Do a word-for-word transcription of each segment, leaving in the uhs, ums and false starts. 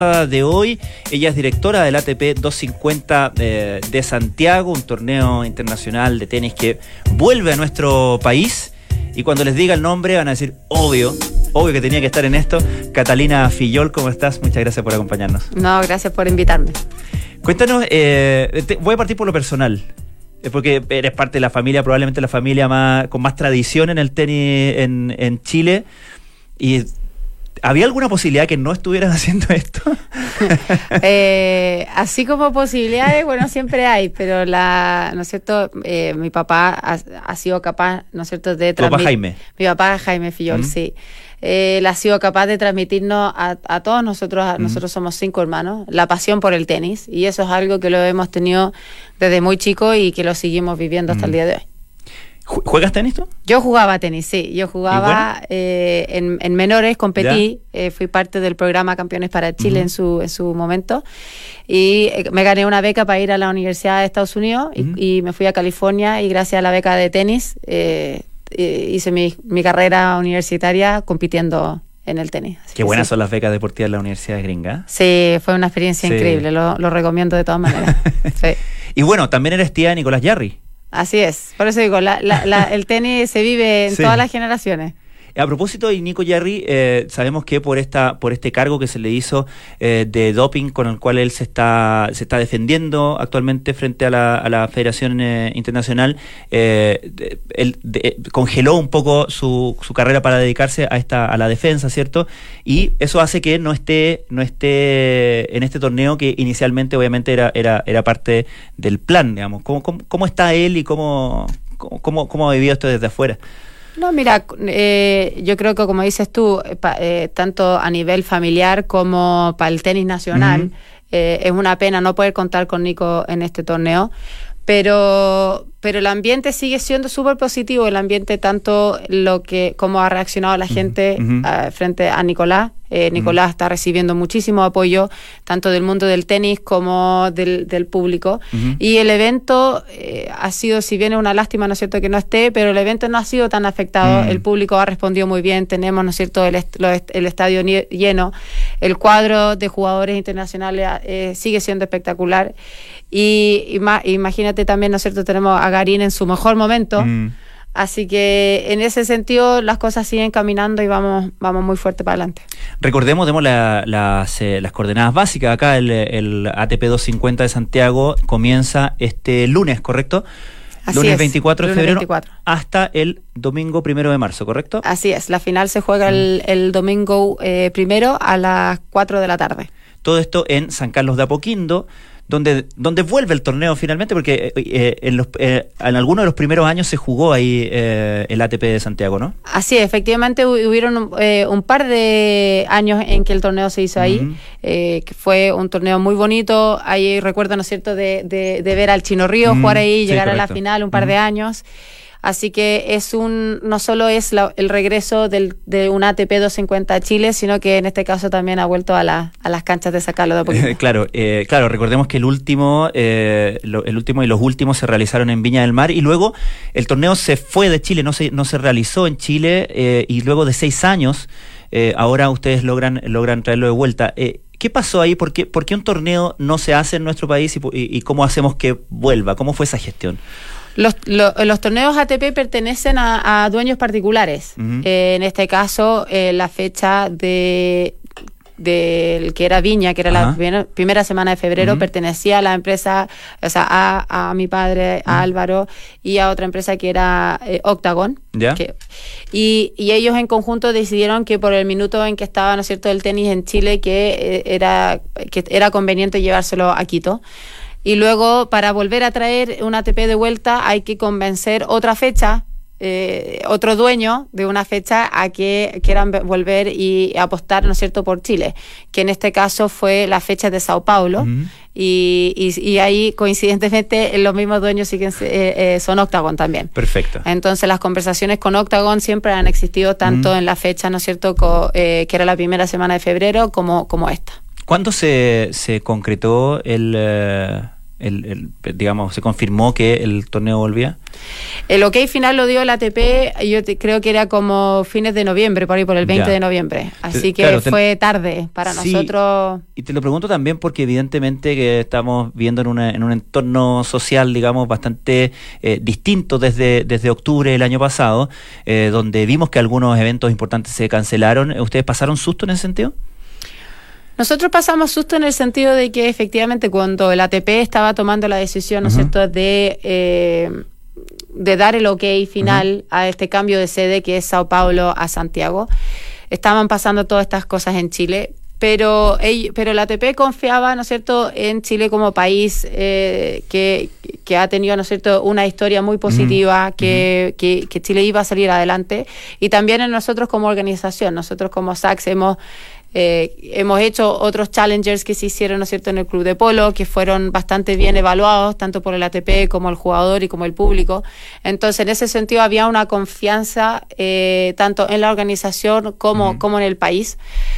De hoy, ella es directora del A T P doscientos cincuenta eh, de Santiago, un torneo internacional de tenis que vuelve a nuestro país, y cuando les diga el nombre van a decir, obvio, obvio que tenía que estar en esto. Catalina Fillol, ¿cómo estás? Muchas gracias por acompañarnos. No, gracias por invitarme. Cuéntanos, eh, te, voy a partir por lo personal, porque eres parte de la familia, probablemente la familia más con más tradición en el tenis en, en Chile, y ¿había alguna posibilidad que no estuvieran haciendo esto? eh, así como posibilidades, bueno, siempre hay, pero la, ¿no es cierto? Eh, mi papá ha, ha sido capaz, ¿no es cierto?, de transmitir. ¿Tu papá Jaime? Mi papá Jaime Fillol, ¿Mm? sí. Eh, él ha sido capaz de transmitirnos a, a todos nosotros, a, ¿Mm? nosotros somos cinco hermanos, la pasión por el tenis, y eso es algo que lo hemos tenido desde muy chico y que lo seguimos viviendo hasta ¿Mm? el día de hoy. ¿Juegas tenis tú? Yo jugaba tenis, sí. Yo jugaba bueno? eh, en, en menores, competí, eh, fui parte del programa Campeones para Chile uh-huh. en su en su momento, y eh, me gané una beca para ir a la Universidad de Estados Unidos uh-huh. y, y me fui a California, y gracias a la beca de tenis eh, eh, hice mi, mi carrera universitaria compitiendo en el tenis. Así Qué buenas sí. son las becas deportivas de la Universidad Gringa. Sí, fue una experiencia sí. increíble, lo, lo recomiendo de todas maneras. Sí. Y bueno, también eres tía de Nicolás Jarry. Así es, por eso digo, la, la, la, el tenis se vive en sí. todas las generaciones. A propósito de Nico Jarry, eh, sabemos que por esta por este cargo que se le hizo eh, de doping, con el cual él se está se está defendiendo actualmente frente a la, a la Federación eh, Internacional, eh, él de, congeló un poco su, su carrera para dedicarse a esta a la defensa, ¿cierto? Y eso hace que no esté no esté en este torneo, que inicialmente obviamente era era era parte del plan, digamos. ¿Cómo, cómo, cómo está él y cómo, cómo, cómo ha vivido esto desde afuera? No, mira, eh, yo creo que como dices tú, pa, eh, tanto a nivel familiar como para el tenis nacional, uh-huh. eh, es una pena no poder contar con Nico en este torneo, pero pero el ambiente sigue siendo súper positivo, el ambiente tanto lo que como ha reaccionado la gente uh-huh. uh, frente a Nicolás. Eh, Nicolás uh-huh. está recibiendo muchísimo apoyo, tanto del mundo del tenis como del, del público. Uh-huh. Y el evento eh, ha sido, si bien es una lástima, ¿no es cierto?, que no esté, pero el evento no ha sido tan afectado. Uh-huh. El público ha respondido muy bien, tenemos, ¿no es cierto?, el, est- lo est- el estadio nie- lleno. El cuadro de jugadores internacionales eh, sigue siendo espectacular. Y, y ma- imagínate también, ¿no es cierto?, tenemos a Garín en su mejor momento. Uh-huh. Así que en ese sentido las cosas siguen caminando y vamos vamos muy fuerte para adelante. Recordemos, demos la, las, eh, las coordenadas básicas. Acá el, el A T P doscientos cincuenta de Santiago comienza este lunes, ¿correcto? Así lunes es, veinticuatro de febrero veinticuatro. Hasta el domingo primero de marzo, ¿correcto? Así es, la final se juega mm. el, el domingo eh, primero a las cuatro de la tarde. Todo esto en San Carlos de Apoquindo, donde donde vuelve el torneo finalmente, porque eh, en, los, eh, en algunos de los primeros años se jugó ahí eh, el A T P de Santiago, ¿no? Así es, efectivamente hubieron eh, un par de años en que el torneo se hizo ahí, uh-huh. eh, que fue un torneo muy bonito. Ahí recuerdo, ¿no es cierto?, de, de, de ver al Chino Río uh-huh. jugar ahí, llegar sí, a la final un par uh-huh. de años. Así que es un no solo es la, el regreso del, de un A T P doscientos cincuenta a Chile, sino que en este caso también ha vuelto a, la, a las canchas de San Carlos de Apoquindo. claro, eh, claro, recordemos que el último, eh, lo, el último y los últimos se realizaron en Viña del Mar, y luego el torneo se fue de Chile, no se, no se realizó en Chile, eh, y luego de seis años, eh, ahora ustedes logran, logran traerlo de vuelta. Eh, ¿Qué pasó ahí? ¿Por qué, ¿Por qué un torneo no se hace en nuestro país y, y, y cómo hacemos que vuelva? ¿Cómo fue esa gestión? Los, lo, los torneos A T P pertenecen a, a dueños particulares. Uh-huh. Eh, en este caso, eh, la fecha de del que era Viña, que era uh-huh. la primera, primera semana de febrero, uh-huh. pertenecía a la empresa, o sea, a, a mi padre, a uh-huh. Álvaro, y a otra empresa que era eh, Octagon. ¿Ya? Que, y, y ellos en conjunto decidieron que por el minuto en que estaba, ¿no es cierto?, el tenis en Chile, que, eh, era, que era conveniente llevárselo a Quito. Y luego, para volver a traer un A T P de vuelta, hay que convencer otra fecha, eh, otro dueño de una fecha, a que quieran volver y apostar, ¿no es cierto?, por Chile, que en este caso fue la fecha de Sao Paulo. Uh-huh. Y, y, y ahí, coincidentemente, los mismos dueños siguen, eh, eh, son Octagon también. Perfecto. Entonces, las conversaciones con Octagon siempre han existido, tanto uh-huh. en la fecha, ¿no es cierto?, co, eh, que era la primera semana de febrero, como, como esta. ¿Cuándo se, se concretó el, eh, el, el, digamos, se confirmó que el torneo volvía? El ok final lo dio la A T P, yo te, creo que era como fines de noviembre, por ahí por el veinte ya. de noviembre. Así que claro, fue te... tarde para sí, nosotros. Y te lo pregunto también porque evidentemente que estamos viendo en, una, en un entorno social, digamos, bastante eh, distinto desde, desde octubre del año pasado, eh, donde vimos que algunos eventos importantes se cancelaron. ¿Ustedes pasaron susto en ese sentido? Nosotros pasamos susto en el sentido de que efectivamente cuando el A T P estaba tomando la decisión, ¿no es uh-huh. cierto?, de, eh, de dar el ok final uh-huh. a este cambio de sede que es Sao Paulo a Santiago, estaban pasando todas estas cosas en Chile, pero, pero el A T P confiaba, ¿no es cierto?, en Chile como país eh, que, que ha tenido, ¿no es cierto?, una historia muy positiva, uh-huh. que, que, que Chile iba a salir adelante, y también en nosotros como organización. Nosotros como S A C S hemos Eh, hemos hecho otros challengers que se hicieron, ¿no es cierto?, en el club de polo, que fueron bastante bien evaluados, tanto por el A T P como el jugador y como el público. Entonces, en ese sentido, había una confianza eh, tanto en la organización como, uh-huh. como en el país.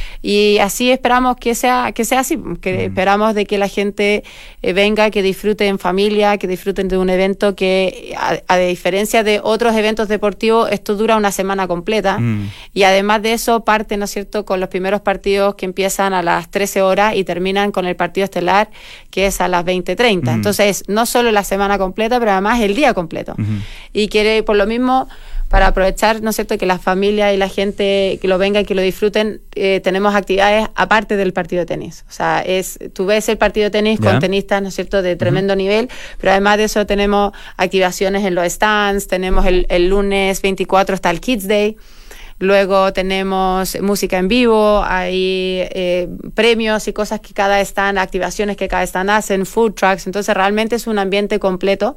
Y así esperamos que sea, que sea así, que uh-huh. esperamos de que la gente eh, venga, que disfrute en familia, que disfruten de un evento que, a, a diferencia de otros eventos deportivos, esto dura una semana completa. Uh-huh. Y además de eso, parte, ¿no es cierto?, con los primeros partidos que empiezan a las trece horas y terminan con el partido estelar, que es a las veinte treinta. Uh-huh. Entonces, no solo la semana completa, pero además el día completo. Uh-huh. Y que por lo mismo, para aprovechar, ¿no es cierto?, que la familia y la gente que lo venga y que lo disfruten, eh, tenemos actividades aparte del partido de tenis. O sea, es tú ves el partido de tenis yeah. con tenistas, ¿no es cierto?, de tremendo uh-huh. nivel, pero además de eso tenemos activaciones en los stands, tenemos el, el lunes veinticuatro está el Kids Day. Luego tenemos música en vivo, hay eh, premios y cosas que cada stand, activaciones que cada stand hacen, food trucks. Entonces realmente es un ambiente completo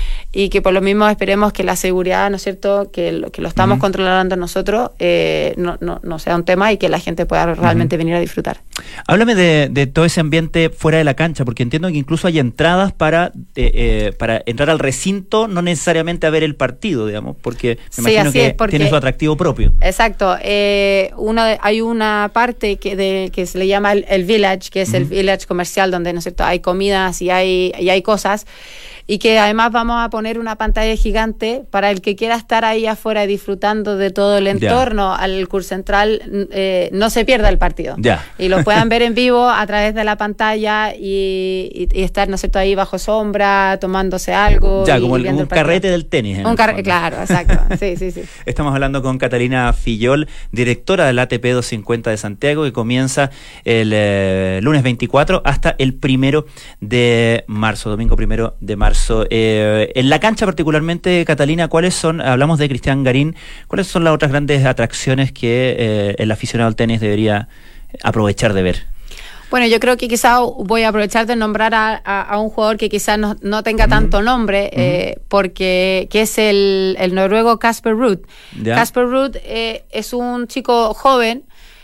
y que por lo mismo esperemos que la seguridad, ¿no es cierto?, que lo, que lo estamos uh-huh. controlando nosotros, eh, no, no, no sea un tema y que la gente pueda realmente uh-huh. venir a disfrutar. Háblame de, de todo ese ambiente fuera de la cancha, porque entiendo que incluso hay entradas para, eh, eh, para entrar al recinto, no necesariamente a ver el partido, digamos, porque me sí, imagino que es, porque, tiene su atractivo propio. Exacto. Eh, una, hay una parte que, de, que se le llama el, el Village, que es uh-huh. el Village comercial, donde, ¿no es cierto?, hay comidas y hay, y hay cosas, y que además vamos a poner una pantalla gigante para el que quiera estar ahí afuera disfrutando de todo el entorno yeah. al Curso Central, eh, no se pierda el partido yeah. y lo puedan ver en vivo a través de la pantalla y, y, y estar, ¿no es cierto?, ahí bajo sombra tomándose algo ya, y como el, un el carrete del tenis un car- claro, exacto sí, sí, sí. Estamos hablando con Catalina Fillol, directora del A T P doscientos cincuenta de Santiago, que comienza el eh, lunes veinticuatro hasta el primero de marzo, domingo primero de marzo. Eh, en la cancha particularmente, Catalina, ¿cuáles son, hablamos de Cristian Garín, cuáles son las otras grandes atracciones que eh, el aficionado al tenis debería aprovechar de ver? Bueno, yo creo que quizá voy a aprovechar de nombrar a, a, a un jugador que quizás no, no tenga uh-huh. tanto nombre, uh-huh. eh, porque que es el, el noruego Casper Ruud. Casper Ruud eh, es un chico joven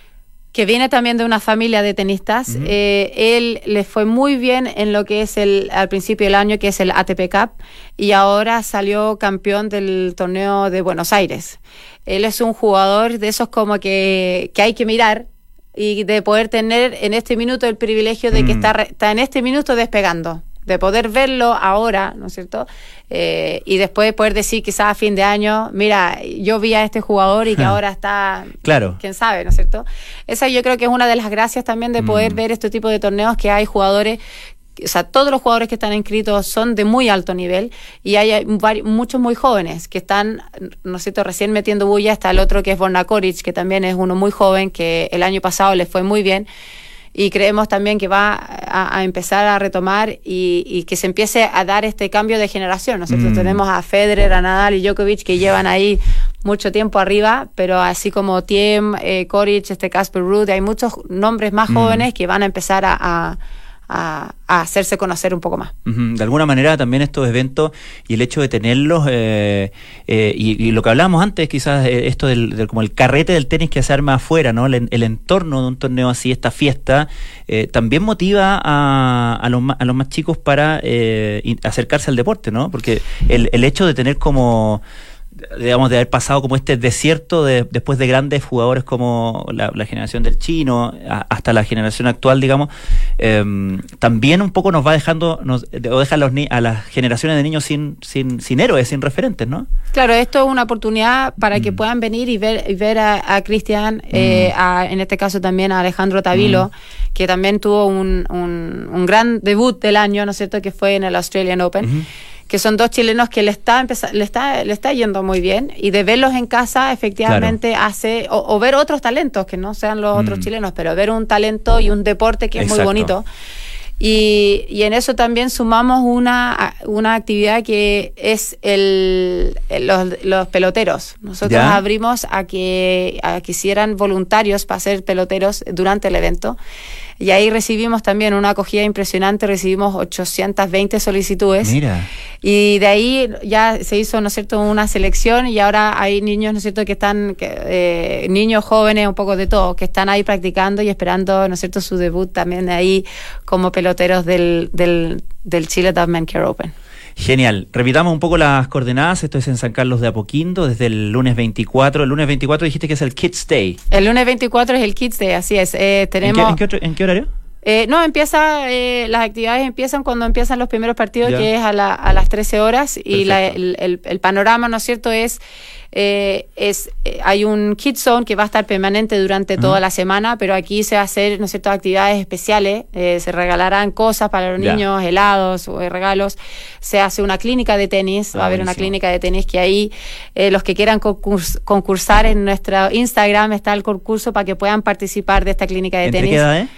que viene también de una familia de tenistas. Uh-huh. Eh, él le fue muy bien en lo que es el al principio del año, que es el A T P Cup, y ahora salió campeón del torneo de Buenos Aires. Él es un jugador de esos como que, que hay que mirar, y de poder tener en este minuto el privilegio de que mm. está, está en este minuto despegando, de poder verlo ahora, ¿no es cierto? Eh, y después poder decir quizás a fin de año, mira, yo vi a este jugador y que ahora está, claro, quién sabe, ¿no es cierto? Esa yo creo que es una de las gracias también de poder mm. ver este tipo de torneos, que hay jugadores, o sea, todos los jugadores que están inscritos son de muy alto nivel, y hay, hay varios, muchos muy jóvenes que están, ¿no es cierto?, recién metiendo bulla. Está el otro que es Borna Koric, que también es uno muy joven, que el año pasado le fue muy bien, y creemos también que va a, a empezar a retomar y, y que se empiece a dar este cambio de generación. Nosotros mm. tenemos a Federer, a Nadal y Djokovic, que llevan ahí mucho tiempo arriba, pero así como Thiem, eh, Koric, este Casper Ruud, hay muchos nombres más mm. jóvenes que van a empezar a, a A, a hacerse conocer un poco más. Uh-huh. De alguna manera también estos eventos y el hecho de tenerlos eh, eh, y, y lo que hablábamos antes, quizás eh, esto del, del como el carrete del tenis que se arma afuera, ¿no? El, el entorno de un torneo así, esta fiesta, eh, también motiva a, a, los, a los más chicos para eh, acercarse al deporte, ¿no? Porque el, el hecho de tener como digamos, de haber pasado como este desierto de, después de grandes jugadores como la, la generación del Chino, a, hasta la generación actual, digamos, eh, también un poco nos va dejando, nos, o deja a, los ni, a las generaciones de niños sin, sin, sin héroes, sin referentes, ¿no? Claro, esto es una oportunidad para mm. que puedan venir y ver, y ver a, a Cristian, mm. eh, a, en este caso también a Alejandro Tavilo, mm. que también tuvo un, un, un gran debut del año, ¿no es cierto?, que fue en el Australian Open. Mm-hmm. Que son dos chilenos que le está, empezar, le está le está yendo muy bien, y de verlos en casa efectivamente claro. hace, o, o ver otros talentos que no sean los mm. otros chilenos, pero ver un talento y un deporte que Exacto. es muy bonito. Y, y en eso también sumamos una, una actividad que es el, el los, los peloteros. Nosotros ¿Ya? abrimos a que, a que hicieran voluntarios para ser peloteros durante el evento. Y ahí recibimos también una acogida impresionante, recibimos ochocientas veinte solicitudes. Mira. Y de ahí ya se hizo, ¿no es cierto?, una selección, y ahora hay niños, ¿no es cierto?, que están, que, eh, niños jóvenes, un poco de todo, que están ahí practicando y esperando, ¿no es cierto?, su debut también de ahí como peloteros del, del, del Chile Dove Men Care Open. Genial. Repitamos un poco las coordenadas. Esto es en San Carlos de Apoquindo, desde el lunes veinticuatro. El lunes veinticuatro dijiste que es el Kids Day. El lunes veinticuatro es el Kids Day, así es. Eh, tenemos... ¿En qué, en qué, otro, en qué horario? Eh, no, empieza, eh, las actividades empiezan cuando empiezan los primeros partidos, ya. que es a, la, a las trece horas, y la, el, el, el panorama, ¿no es cierto?, es, eh, es eh, hay un Kids Zone que va a estar permanente durante uh-huh. toda la semana, pero aquí se va a hacer, ¿no es cierto?, actividades especiales, eh, se regalarán cosas para los ya. niños, helados o regalos, se hace una clínica de tenis, ah, va a haber buenísimo. una clínica de tenis que ahí eh, los que quieran concurs- concursar en nuestro Instagram está el concurso para que puedan participar de esta clínica de ¿Entre tenis. qué edad, eh?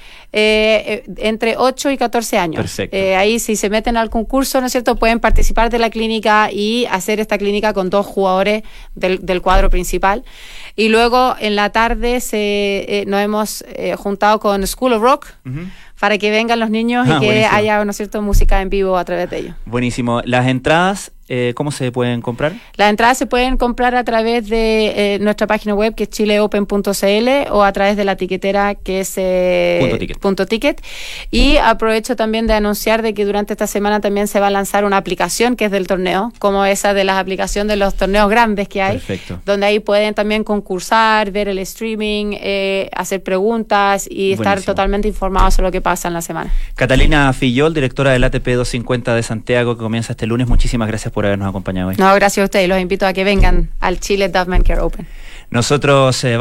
Eh, entre ocho y catorce años. Perfecto. Eh, ahí si se meten al concurso, ¿no es cierto?, pueden participar de la clínica y hacer esta clínica con dos jugadores del, del cuadro principal. Y luego en la tarde se eh, nos hemos eh, juntado con School of Rock uh-huh. para que vengan los niños ah, y que buenísimo. haya, ¿no es cierto?, música en vivo a través de ellos. Buenísimo. Las entradas, eh, ¿cómo se pueden comprar? Las entradas se pueden comprar a través de eh, nuestra página web, que es chileopen punto c l, o a través de la tiquetera, que es eh, punto, ticket. punto ticket. Y aprovecho también de anunciar de que durante esta semana también se va a lanzar una aplicación que es del torneo, como esa de las aplicaciones de los torneos grandes que hay. Perfecto. Donde ahí pueden también concursar, ver el streaming, eh, hacer preguntas y Buenísimo. estar totalmente informados sobre lo que pasa en la semana. Catalina Fillol, directora del A T P doscientos cincuenta de Santiago, que comienza este lunes. Muchísimas gracias por habernos acompañado hoy. No, gracias a ustedes. Los invito a que vengan al Chile Dove Men Care Open. Nosotros eh,